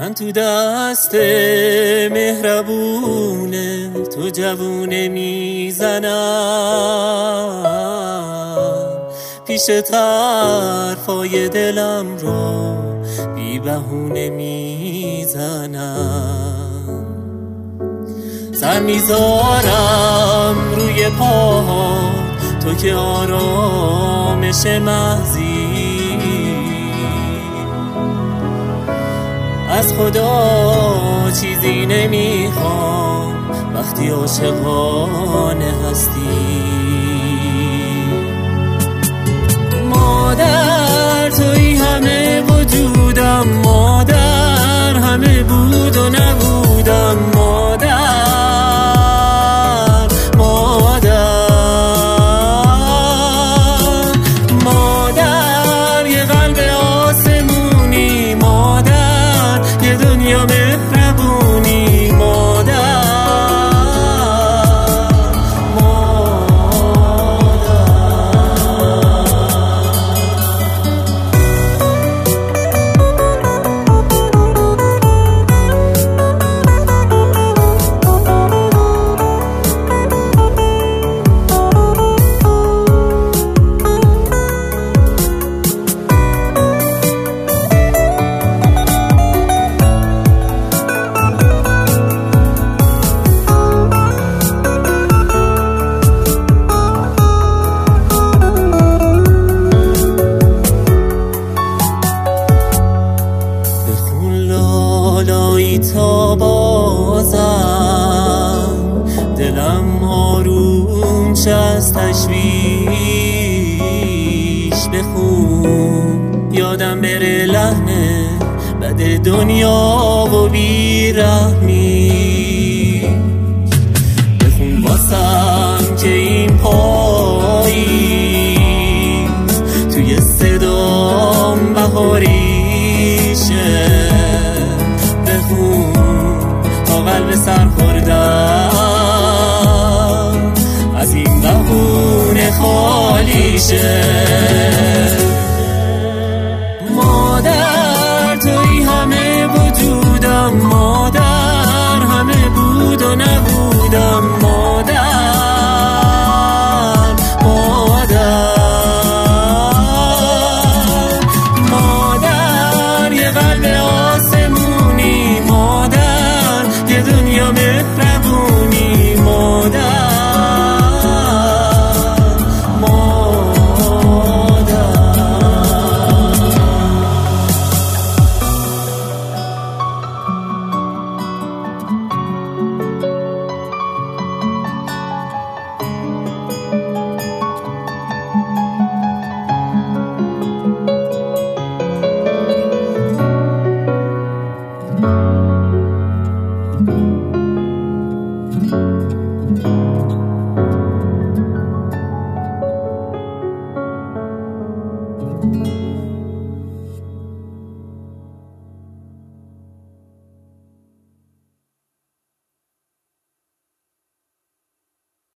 من تو دست مهربون تو جوونه میزنم، پیش طرفای دلم رو بی بهونه میزنم. سر میذارم روی پاها تو که آرامش محضی، از خدا چیزی نمیخوام وقتی عاشقانه هستی. مادر توی همه وجودم، مادر همه بود و نبودم، مادر یه قلب آسمونی، مادر یه دنیا مهربونی، تا بازم دلم آروم شه از تشویش. بخون یادم بره لحن بد دنیا و بیرحمی. بخون واسم که این پایی توی صدام بهاریشه. تا قلب سر خوردم از این بهونه خالی شه. مادر توی همه وجودم، مادر همه بود و نبودم، مادر یه قلب آسمونی، مادر یه دنیا مهربونی، مادر